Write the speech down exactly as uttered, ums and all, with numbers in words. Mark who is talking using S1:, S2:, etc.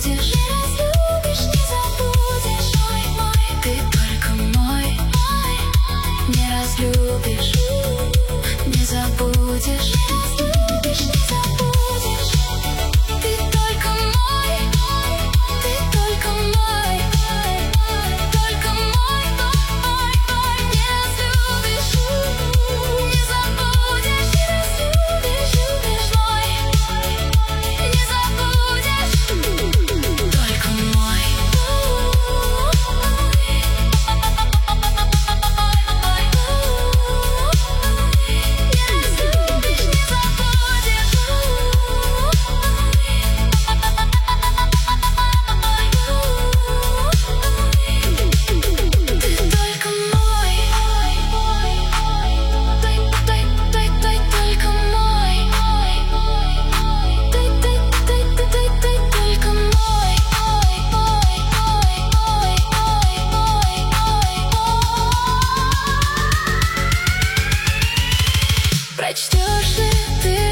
S1: забудешь, не разлюбишь, не забудешь. Мой, мой, ты только мой, мой. Не разлюбишь, не забудешь, не разлюбишь, не забудешь. Ты только мой, ты только мой, только мой, мой, мой. Не разлюбишь, не забудешь, не разлюбишь, любишь мой. Не забудешь, только мой. Не разлюбишь, не забудешь. Ты только мой, ты, ты, ты, ты только мой, ты, ты, ты, ты, ты, ты только мой, мой, мой, мой, мой, мой. Прочтешь ли ты